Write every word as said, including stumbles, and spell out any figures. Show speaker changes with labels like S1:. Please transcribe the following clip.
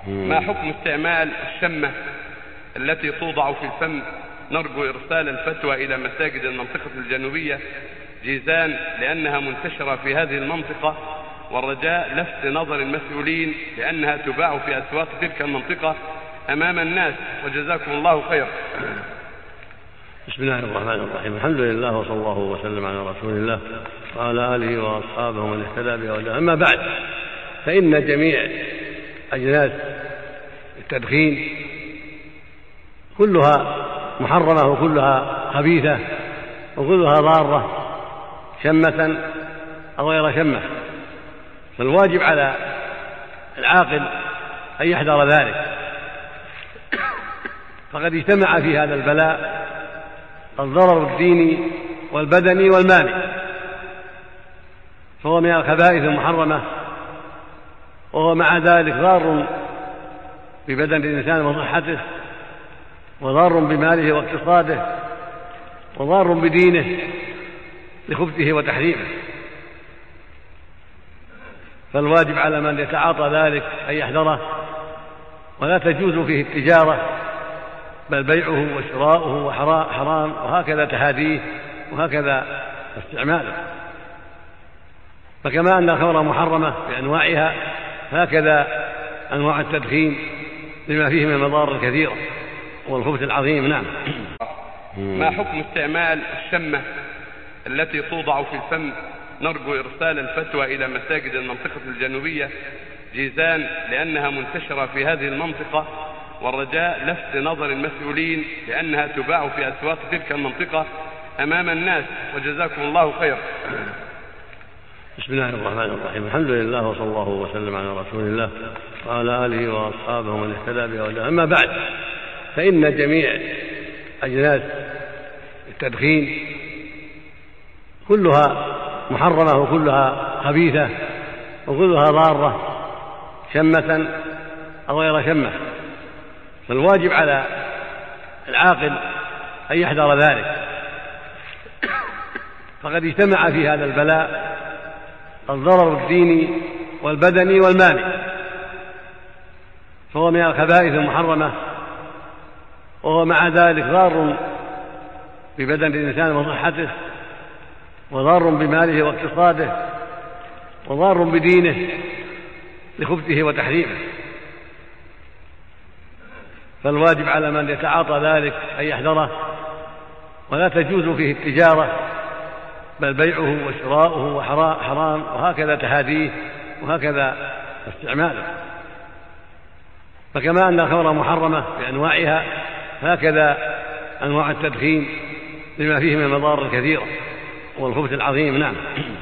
S1: ما حكم استعمال الشمة التي توضع في الفم؟ نرجو إرسال الفتوى إلى مساجد المنطقة الجنوبية جيزان لأنها منتشرة في هذه المنطقة، والرجاء لفت نظر المسؤولين لأنها تباع في أسواق تلك المنطقة أمام الناس، وجزاكم الله خير.
S2: بسم الله الرحمن الرحيم. الحمد لله وصلى الله وسلم على رسول الله وعلى آله وأصحابه ومن اهتدى بهداه. أما بعد، فإن جميع أجناس التدخين كلها محرمة وكلها خبيثة وكلها ضارة شمة أو غير شمة، فالواجب على العاقل أن يحذر ذلك، فقد اجتمع في هذا البلاء الضرر الديني والبدني والمالي، فهو من الخبائث المحرمة، وهو مع ذلك ضار ببدن الإنسان وصحته، وضار بماله واقتصاده، وضار بدينه لخبثه وتحريمه، فالواجب على من يتعاطى ذلك أن يحذره، ولا تجوز فيه التجارة، بل بيعه وشراؤه حرام، وهكذا تهاديه وهكذا استعماله. فكما أن الخمر محرمة بأنواعها، هكذا أنواع التدخين لما فيه من المضار الكثيرة والخبث العظيم. نعم.
S1: ما حكم استعمال الشمة التي توضع في الفم؟ نرجو إرسال الفتوى إلى مساجد المنطقة الجنوبية جيزان لأنها منتشرة في هذه المنطقة، والرجاء لفت نظر المسؤولين لأنها تباع في أسواق تلك المنطقة أمام الناس، وجزاكم الله خير.
S2: بسم الله الرحمن الرحيم. الحمد لله وصلى الله وسلم على رسول الله وعلى آله وأصحابه ومن اهتدى بهداه. أما بعد، فإن جميع أجناس التدخين كلها محرمة وكلها خبيثة وكلها ضارة شمة أو غير شمة، فالواجب على العاقل أن يحذر ذلك، فقد اجتمع في هذا البلاء الضرر الديني والبدني والمالي، فهو من الخبائث المحرمة، وهو مع ذلك ضار ببدن الإنسان وصحته، وضار بماله واقتصاده، وضار بدينه لخبثه وتحريمه، فالواجب على من يتعاطى ذلك أن يحذره، ولا تجوز فيه التجارة، بل بيعه وشراؤه حرام، وهكذا تهاديه وهكذا استعماله. فكما أن الخمر محرمة بأنواعها، هكذا أنواع التدخين لما فيه من المضار الكثيرة والخبث العظيم. نعم.